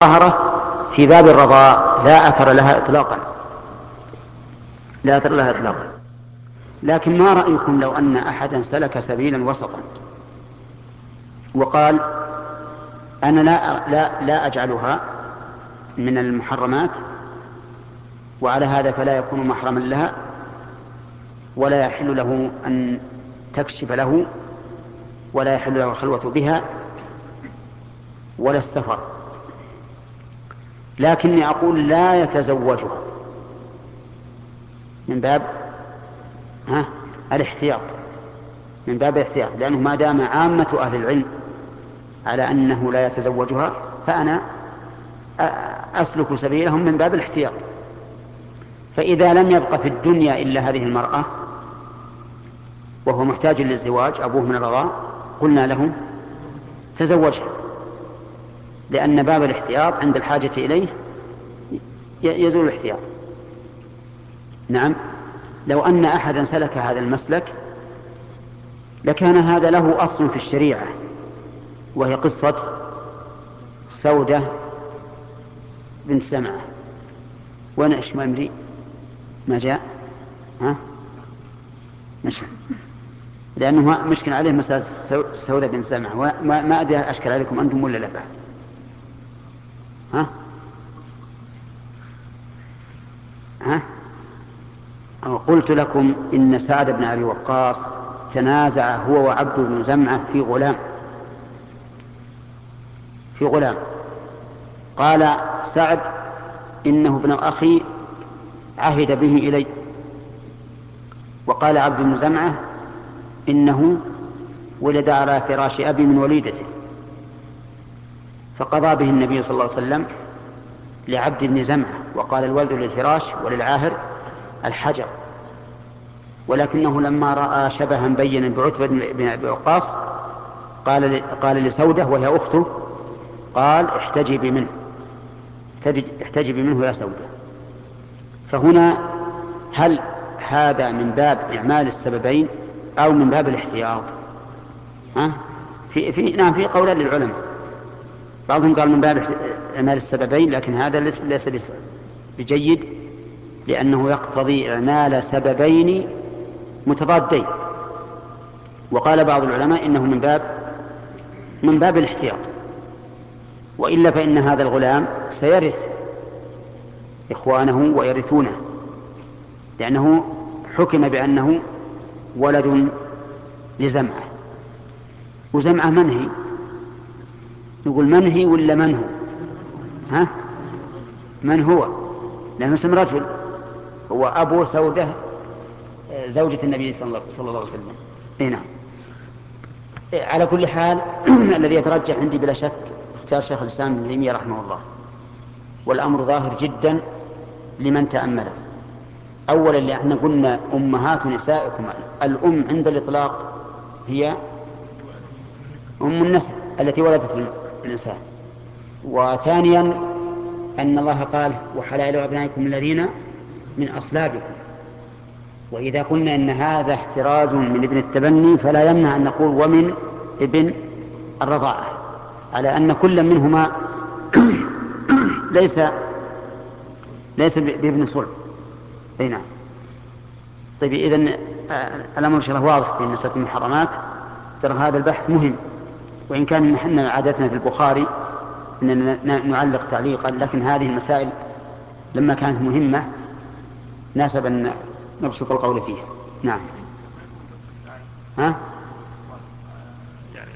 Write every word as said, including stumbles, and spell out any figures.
ظهرت في باب الرضاء لا أثر لها إطلاقا، لا أثر لها إطلاقا. لكن ما رأيكم لو أن أحدا سلك سبيلا وسطا وقال أنا لا, لا, لا أجعلها من المحرمات، وعلى هذا فلا يكون محرما لها ولا يحل له أن تكشف له ولا يحل له الخلوة بها ولا السفر، لكني أقول لا يتزوجها من باب ها الاحتياط، من باب الاحتياط، لأنه ما دام عامة أهل العلم على أنه لا يتزوجها فأنا أسلك سبيلهم من باب الاحتياط. فإذا لم يبق في الدنيا إلا هذه المرأة وهو محتاج للزواج أبوه من الرضاع قلنا له تزوجها، لأن باب الاحتياط عند الحاجة إليه يزول الاحتياط. نعم، لو أن أحدا سلك هذا المسلك لكان هذا له أصل في الشريعة، وهي قصة سودة بنت زمعة. وأنا إيش ما أمري ما جاء ها مشكلة، لأنه مشكلة عليه مسألة سودة بنت زمعة، وما ما أدري أشكل عليكم أنتم ولا لا بعد. ها ها أو قلت لكم إن سعد بن أبي وقاص تنازع هو وعبد بن زمعة في غلام في غلام قال سعد إنه ابن أخي عهد به إلي، وقال عبد بن زمعة إنه ولد على فراش أبي من وليدته، فقضى به النبي صلى الله عليه وسلم لعبد بن زمعة، وقال الولد للفراش وللعاهر الحجر. ولكنه لما رأى شبها بينا بعتبة بن أبي وقاص قال قال لسودة وهي أخته قال احتجبي منه احتجبي منه يا سودة. فهنا هل هذا من باب إعمال السببين أو من باب الاحتياط؟ ها في في نعم في قولان للعلماء، بعضهم قال من باب إعمال السببين، لكن هذا ليس بجيد لأنه يقتضي إعمال سببين متضادين. وقال بعض العلماء إنه من باب من باب الاحتياط، وإلا فإن هذا الغلام سيرث إخوانه ويرثونه، لأنه حكم بأنه ولد لزمعة. وزمعة منهي، نقول منهي ولا من هو؟ ها من هو؟ لأنه اسم رجل، هو أبو سودة زوجة النبي صلى الله عليه وسلم. هنا على كل حال الذي يترجح عندي بلا شك اختيار شيخ الإسلام ابن تيمية رحمه الله، والأمر ظاهر جدا لمن تأمله. أولا لأن قلنا أمهات نسائكم، الأم عند الإطلاق هي أم النسب التي ولدت الإنسان. وثانيا أن الله قال وحلائل أبنائكم الذين من أصلابكم، وإذا قلنا إن هذا احتراز من ابن التبني فلا يمنع أن نقول ومن ابن الرضاعة، على أن كل منهما ليس ليس بابن صلب. نعم. طيب إذن الأمر إن شاء الله واضح في مسألة المحرمات. ترى هذا البحث مهم، وإن كان نحن عادتنا في البخاري أننا نعلق تعليقا، لكن هذه المسائل لما كانت مهمة ناسب أن نبسط القول فيها. نعم. ها